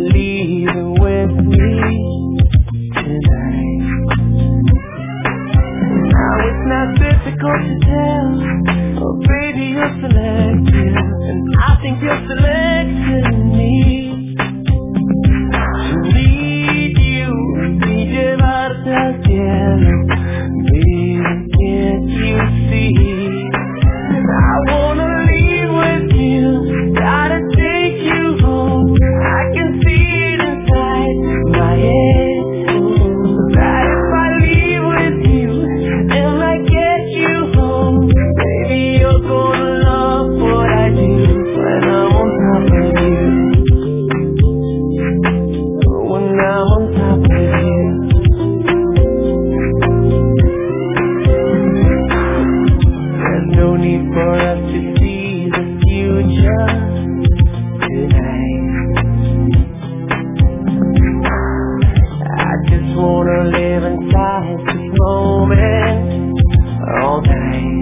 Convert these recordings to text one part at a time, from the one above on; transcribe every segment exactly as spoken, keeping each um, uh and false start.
leaving with me tonight. Now it's not difficult to tell, oh baby you're selected, and I think you're selecting me. To need you, y llevarte al cielo, baby can't you see? I wanna leave with you, gotta take you home. I can see it inside my head, that if I leave with you and I get you home, baby you're gonna love what I do when I'm on top of you. When I'm on top of you. There's no need for us to see the future tonight. I just wanna live inside this moment all night.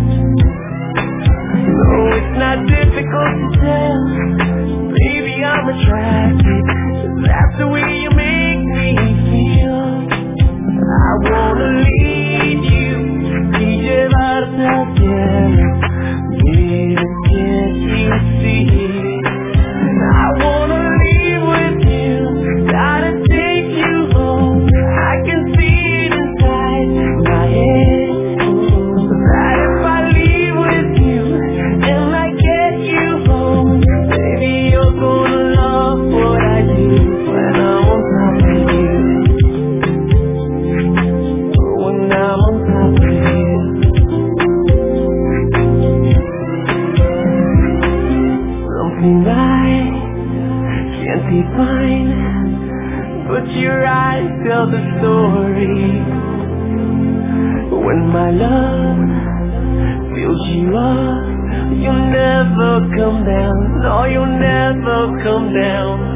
No, it's not difficult to tell, baby I'm attracted, that's the way you make me feel. I wanna lead you, y llevarte al cielo, baby can't you see? I wanna leave with you, gotta take you home. I can see it inside my head, that if I leave with you and I get you home, baby you're gonna love what I do when I'm on top of you. When I'm on top of you. Something I can't define, but your eyes tell the story. When my love fills you up, you'll never come down. No, you'll never come down.